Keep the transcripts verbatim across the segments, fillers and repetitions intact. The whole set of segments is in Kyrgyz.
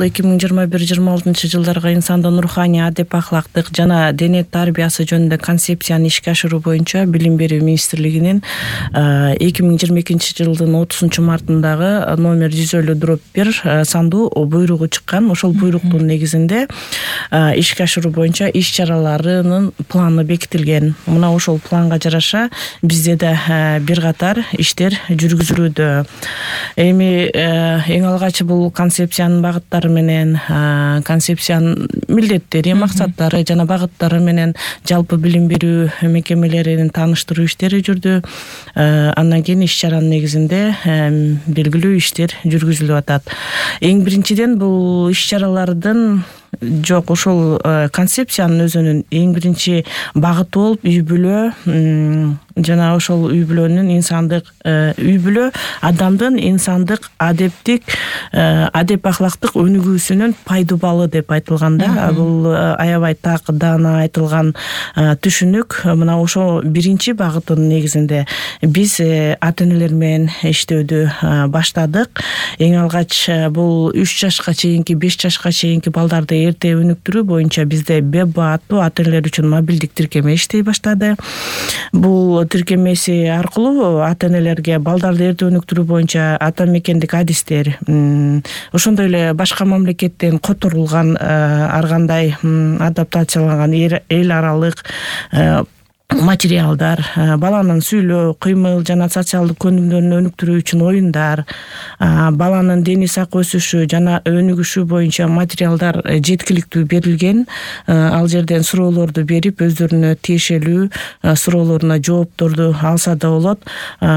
эки миң жыйырма бир жыйырма алтынчы жылдарга инсандын руханий, адеп ахлактык жана дене тарбиясы жөнүндө концепцияны ишке ашыруу боюнча Билим берүү министрлигинин эки миң жыйырма экинчи жылдын отузунчу мартындагы номер жүз элүү дробь бир сандуу буйругу чыккан. Ошол буйруктун негизинде ишке ашыруу боюнча иш чараларынын планы бекитилген. Мына ошол планга жараша бизде да бир катар иштер жүргүзүлүүдө. Эми эң алгач бул концепциянын багыттары менен, концепциянын милдеттери, максаттары жана багыттары менен жалпы билим берүү мекемелерин тааныштыруу иштери жүрдү. Андан кийин иш чаранын негизинде белгилүү иштер жүргүзүлүп атат. Эң биринчиден бул иш чаралардын жок ошол концепциянын өзүнүн эң биринчи багыты болуп үй бүлө жана ошол үй бүлөнүн инсандык үй бүлө адамдын инсандык адептик адеп ахлактык өнүгүүсүнүн пайдубалы деп айтылганда, бул аябай так даана айтылган түшүнүк. Мына ошо биринчи багытынын негизинде биз ата энелер менен иштөөдү баштадык. Эң алгач бул үч жашка чейинки, беш жашка чейинки балдарды эрте өнүктүрүү боюнча бизде БЕБА аттуу ата энелер үчүн мобилдик тиркеме иштей баштады. Бул тиркемеси аркылуу ата энелерге балдарды эрте өнүктүрүү боюнча ата мекендик адистер, ошондой эле башка мамлекеттен которулган ар кандай адаптацияланган эл аралык материалдар, баланын сүйлөө, кыймыл жана социалдык өнүмдөрүн өнүктүрүү үчүн оюндар, баланын дени сак өсүшү жана өнүгүшү боюнча материалдар жеткиликтүү берилген. Ал жерден суроолорду берип, өздөрүнө тиешелүү суроолоруна жоопторду алса да болот.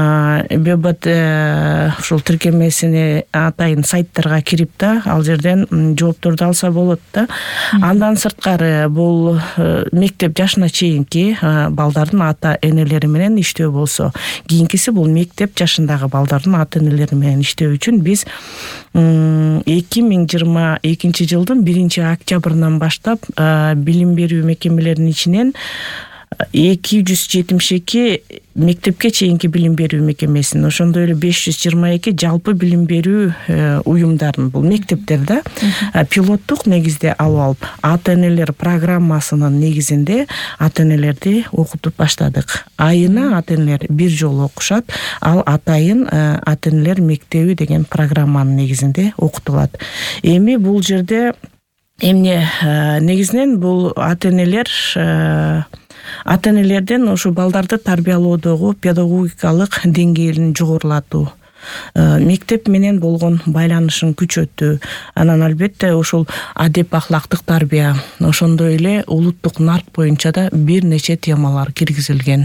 БЕБА ушул тиркемесине атайын сайттарга кирип да, ал жерден жоопторду алса болот да. Андан сырткары бул мектеп жашына чейинки балдардын ата энелери менен иштөө болсо, кийинкиси бул мектеп жашындагы балдардын ата энелери менен иштөө үчүн биз эки миң жыйырма экинчи жылдын биринчи октябрынан баштап билим берүү мекемелеринин ичинен эки жүз жетимиш эки мектепке чейинки билим берүү мекемесин, ошондой эле беш жүз жыйырма эки жалпы билим берүү уюмдарын, бул мектептер да, пилоттук негизде алып алып, ата энелер программасынын негизинде ата энелерди окутуп баштадык. Айына ата энелер бир жолу окушат, ал атайын ата энелер мектеби деген программанын негизинде окутулат. Эми бул жерде эмне негизинен бул ата энелер ата энелерден ушу балдарды тарбиялоодогу педагогикалык деңгээлин жогорулатуу, мектеп менен болгон байланышын күчөтүү, анан албетте ушул адеп ахлактык тарбия, ошондой эле улуттук нарк боюнча да бир нече темалар киргизилген.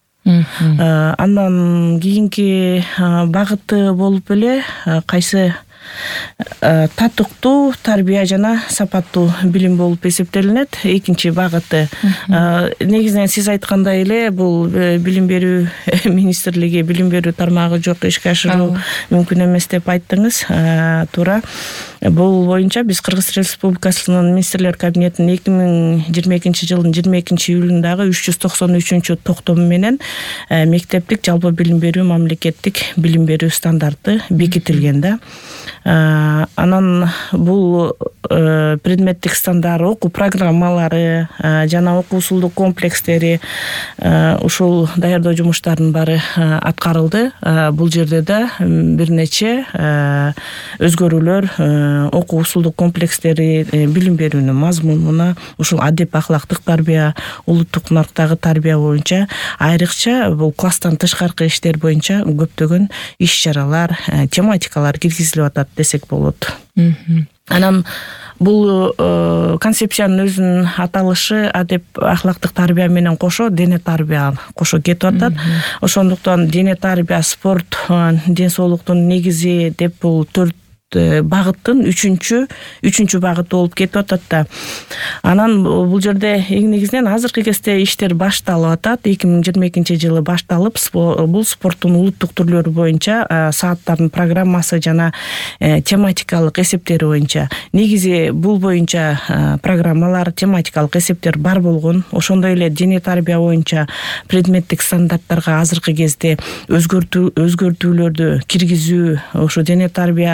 Андан кийинки багыты болуп эле кайсы татыктуу тарбия жана сапаттуу билим болуп эсептелинет. Экинчи багыты негизинен сиз айткандай эле бул билим берүү министрлиги билим берүү тармагы жок, ишке ашыруу мүмкүн эмес деп айттыңыз. Туура. Бул боюнча биз Кыргыз Республикасынын министрлер кабинетинин эки миң жыйырма экинчи жылдын жыйырма экинчи июлундагы үч жүз токсон үчүнчү токтому менен мектептик жалпы билим берүү мамлекеттик билим берүү стандарты бекитилген да. Анан бул предметтик стандарт, окуу программалары жана окуу усулдук комплекстери, ушул даярдоо жумуштарынын баары аткарылды. Бул жерде да бир нече өзгөрүүлөр, окуу усулдук комплекстери билим берүүнүн мазмунуна, ушул адеп ахлактык тарбия, улуттук нарктагы тарбия боюнча, айрыкча бул класстан тышкаркы иштер боюнча көптөгөн иш чаралар, тематикалар киргизилип атат десек болот. Анан бул концепциянын өзүнүн аталышы адеп ахлактык тарбия менен кошо дене тарбия кошо кетип атат. Ошондуктан дене тарбия, спорт, ден соолуктун негизи деп бул төрт багыттын үчүнчү үчүнчү багыт болуп кетип атат да. Анан бул жерде эң негизинен азыркы кезде иштер башталып атат. эки миң жыйырма экинчи жылы башталып, бул спорттун улуттук түрлөрү боюнча сааттардын программасы жана тематикалык эсептери боюнча. Негизи бул боюнча программалар, тематикалык эсептер бар болгон. Ошондой эле дене тарбия боюнча предметтик стандарттарга азыркы кезде өзгөртүү өзгөртүүлөрдү киргизүү, ошо дене тарбия сабактар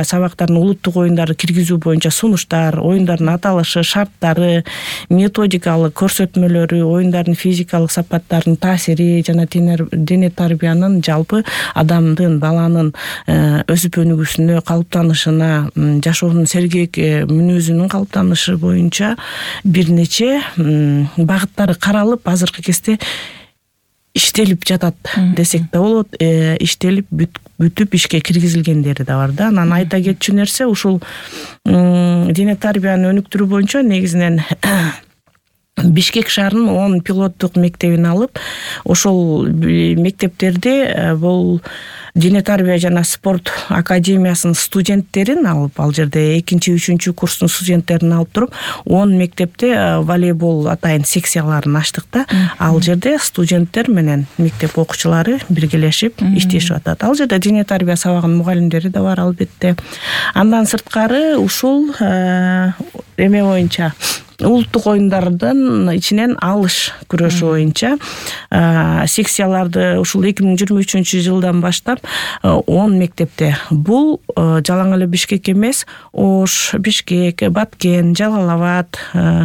сапаттарын, улуттук оюндарды киргизүү боюнча сунуштар, оюндардын аталышы, шарттары, методикалык көрсөтмөлөрү, оюндардын физикалык сапаттарынын таасири жана дене тарбиянын жалпы адамдын, баланын өсүп өнүгүүсүнө, калыптанышына, жашоонун сергек мүнөзүнүн калыптанышы боюнча бир нече багыттары каралып, азыркы кезде иштелип жатат десек да болот. Иштелип бүтүп ишке киргизилгендери да бар да. Анан айта кетчү нерсе, ушул дене тарбияны өнүктүрүү боюнча негизинен Бишкек шаарынын он пилоттук мектебин алып, ошол мектептерде бул дене тарбия жана спорт академиясынын студенттерин алып, ал жерде экинчи, үчүнчү курстун студенттерин алып туруп, он мектепте волейбол атайын секцияларын ачтык да. Ал жерде студенттер менен мектеп окуучулары биргелешип иштешип атат. Ал жерде дене тарбия сабагынын мугалимдери да бар, албетте. Андан сырткары ушул эме боюнча улуттук оюндардын ичинен алыш күрөшү боюнча секцияларды ушул эки миң жыйырма үчүнчү жылдан баштап он мектепте, бул жалаң эле Бишкек эмес, Ош, Бишкек, Баткен, Жалал Абад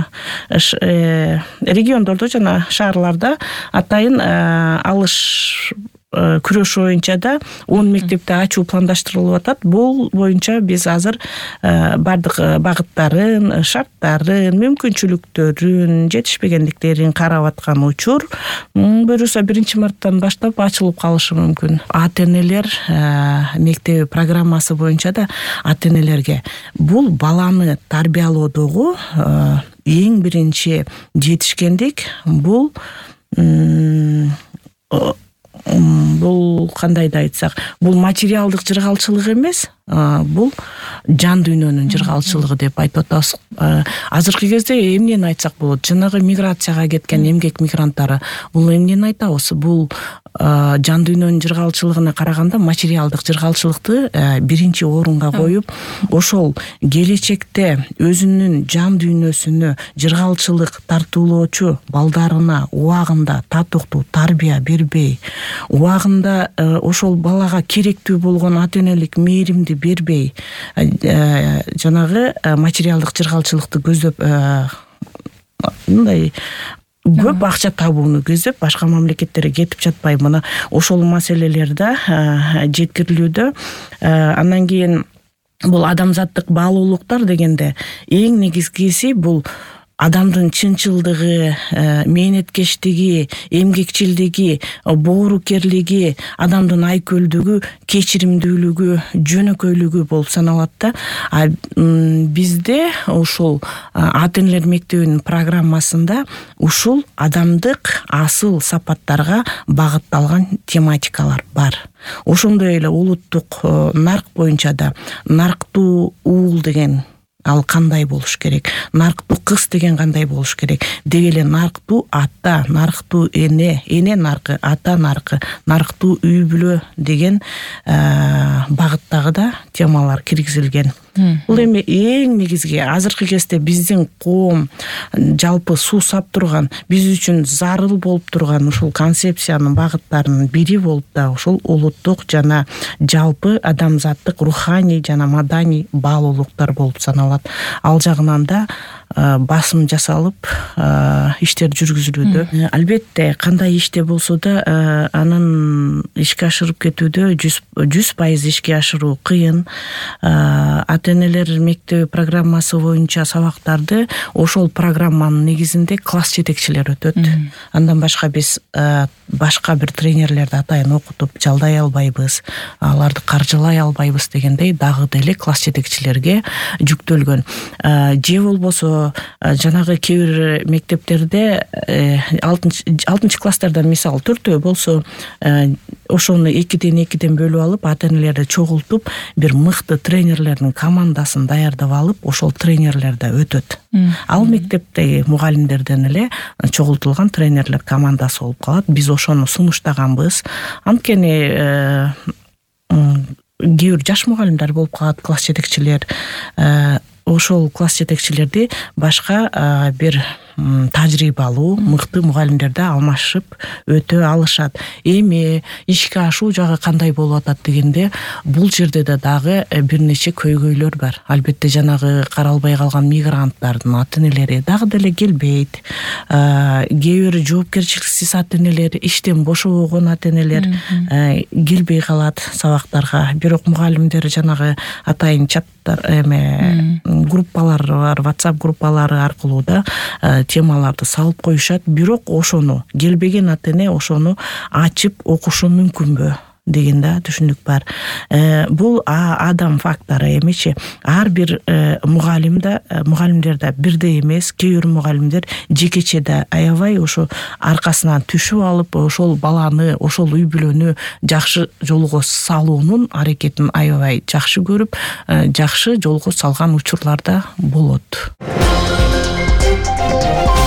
региондордо жана шаарларда атайын алыш күрөшү боюнча да он мектепте ачуу пландаштырылып атат. Бул боюнча биз азыр бардык багыттарын, шарттарын, мүмкүнчүлүктөрүн, жетишпегендиктерин карап аткан учур. Буюрса биринчи марттан баштап ачылып калышы мүмкүн. ата-энелер мектеби программасы боюнча да ата-энелерге бул баланы тарбиялоодогу эң биринчи жетишкендик бул бул кандай да айтсак, бул материалдык жыргалчылык эмес, бул жан дүйнөнүн жыргалчылыгы деп айтып атабыз. Азыркы кезде эмнени айтсак болот? Жанагы миграцияга кеткен эмгек мигранттары, бул эмнени айтабыз? Бул жан дүйнөнүн жыргалчылыгына караганда материалдык жыргалчылыкты биринчи орунга коюп, ошол келечекте өзүнүн жан дүйнөсүнө жыргалчылык тартуулоочу балдарына убагында татыктуу тарбия бербей, убагында ошол балага керектүү болгон ата-энелик мээримди бербей, жанагы материалдык жыргалчылыкты көздөп, мындай көп акча табууну көздөп башка мамлекеттерге кетип жатпай, мына ошол маселелерде жеткирилүүдө. Андан кийин бул адамзаттык баалуулуктар дегенде эң негизгиси бул адамдын чынчылдыгы, мээнеткечтиги, эмгекчилдиги, боорукерлиги, адамдын айкөлдүгү, кечиримдүүлүгү, жөнөкөйлүгү болуп саналат да. Бизде ушул ата-энелер мектебинин программасында ушул адамдык асыл сапаттарга багытталган тематикалар бар. Ошондой эле улуттук нарк боюнча да нарктуу уул деген ал кандай болуш керек, нарктуу кыз деген кандай болуш керек, деги эле нарктуу ата, нарктуу эне, эне наркы, ата наркы, нарктуу үй бүлө деген багыттагы да темалар киргизилген. Бул эми эң негизги азыркы кезде биздин коом жалпы суусап турган, биз үчүн зарыл болуп турган ушул концепциянын багыттарынын бири болуп да ушул улуттук жана жалпы адамзаттык руханий жана маданий баалуулуктар болуп саналат. Ал жагынан да басым жасалып, иштер жүргүзүлүүдө. Албетте, кандай иште болсо да анын ишке ашырып кетүүдө жүз пайыз ишке ашыруу кыйын. Ата-энелер мектеби программасы боюнча сабактарды ошол программанын негизинде класс жетекчилери өтөт. Андан башка биз башка бир тренерлерди атайын окутуп жалдай албайбыз, аларды каржылай албайбыз дегендей дагы деле класс жетекчилерге жүктөлгөн. Же болбосо жанагы кээ бир мектептерде алтынчы класстарда мисалы төртөө болсо ошону экиден экиден бөлүп алып, ата-энелерди чогултуп, бир мыкты тренерлердин командасын даярдап алып, ошол тренерлерде өтөт. Ал мектептеги мугалимдерден эле чогултулган тренерлер командасы болуп калат. Биз ошону сунуштаганбыз. Анткени кээ бир жаш мугалимдер болуп калат, класс жетекчилер. Ошол класс жетекчилерди башка бир тажрыйбалуу мыкты мугалимдер да алмашып өтө алышат. Эми ишке ашуу жагы кандай болуп атат дегенде, бул жерде да дагы бир нече көйгөйлөр бар. Албетте жанагы каралбай калган мигранттардын ата-энелери дагы деле келбейт. Кээ бир жоопкерчиликсиз ата-энелер, иштен бошобогон ата-энелер келбей калат сабактарга. Бирок мугалимдер жанагы атайын чаттар эме группалары бар, WhatsApp группалары аркылуу да темаларды салып коюшат. Бирок ошону келбеген ата-эне ошону ачып окушу мүмкүнбү деген да түшүнүк бар. Бул адам фактору эмечи. Ар бир мугалим да, мугалимдер да бирдей эмес. Кээ бир мугалимдер жекече да аябай ошо аркасынан түшүп алып, ошол баланы, ошол үй бүлөнү жакшы жолго салуунун аракетин аябай жакшы көрүп, жакшы жолго салган учурлар да болот.